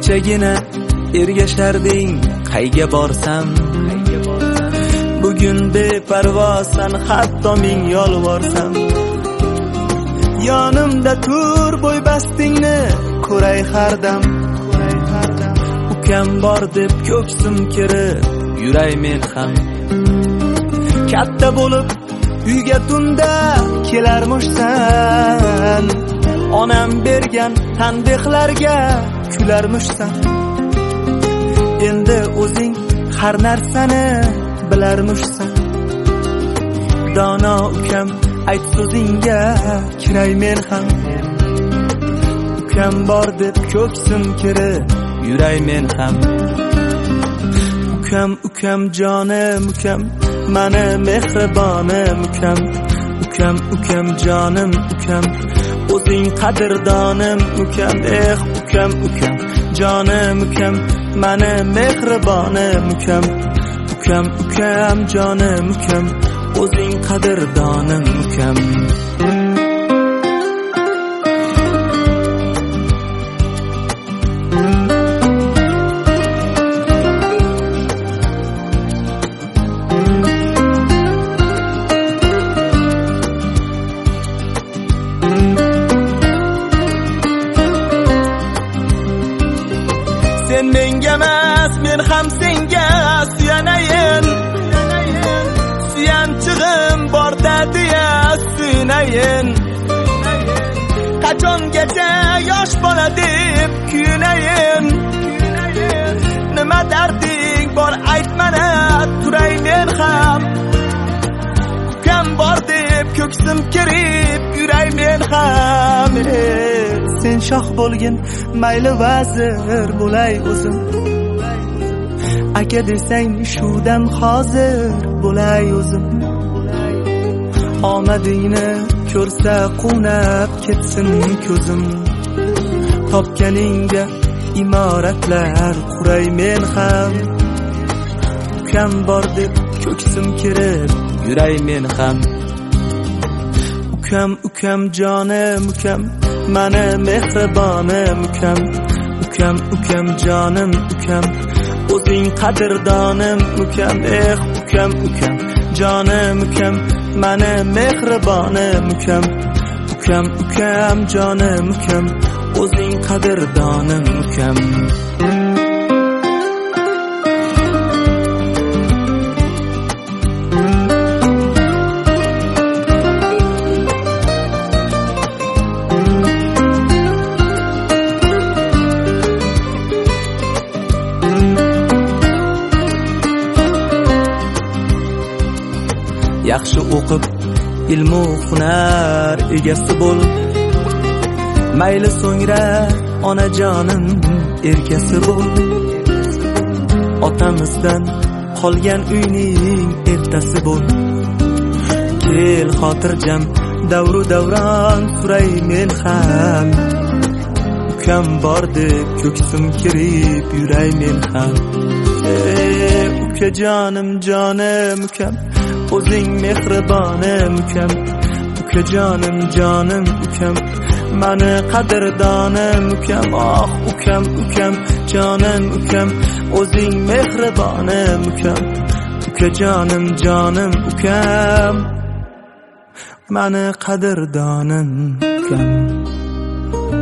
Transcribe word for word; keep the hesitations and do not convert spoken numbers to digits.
kechagina ergasharding qayga borsam, bugun beparvosan hatto ming yolvorsam. Yonimda tur bo'ybastingni ko'ray har dam, ukam bor deb ko'ksim kirib yuray men ham. Katta bo'lib uyga tunda kelarmishsan, onam bergan tanbehlarga kularmishsan. Endi o'zing har narsani bilarmishsan. Dono ukam ayt so'zingga kiray men ham. Ukam bor deb ko'ksim kirib yuray men ham. Ukam ukam jonim ukam, mani mehribonim ukam. Ukam ukam jonim ukam, o'zing qadrdonim ukam. Eh ukam ukam jonim ukam, mani mehribonim ukam. Ukam ukam jonim ukam, o'zing qadrdonim ukam. Sen menga emas, men ham senga suyanayin. Suyanchig'im borda deya suyunayin. Qachongacha yosh bola deb kuyunayin. Nima darding bor ayt mana, turay men ham. Ukam bor deb ko'ksim kirib yuray men ham. Sen shoh bo'lgin, mayli vazir bo'lay o'zim. Aka desang shudan hozir bo'lay o'zim. Omadingni ko'rsa qunab ketsin ko'zim. Topganingga imoratlar quray men ham. Ukam bor deb ko'ksim kirib yuray men ham. Ukam ukam jonim ukam, mani mehribonim ukam. Ukam ukam jonim ukam, o'zing qadrdonim ukam. Eh ukam ukam jonim ukam, mani mehribonim ukam. Ukam ukam jonim ukam, o'zing qadrdonim ukam. Yaxshi o'qib ilm va hunar egasi bo'l. Mayli so'ngra onajonim erkasi bo'l. Otamizdan qolgan uyning ertasi bo'l. Kel xotirjam davru davron suray men ham. Ukam bor deb ko'ksim kirib yuray men ham. Ey ukajonim jonim ukam, o'zing mehribonim ukam. Ukajonim jonim ukam, mani qadrdonim ukam. Oh ukam ukam jonim ukam, o'zing mehribonim ukam. Ukajonim jonim ukam, mani qadrdonim ukam.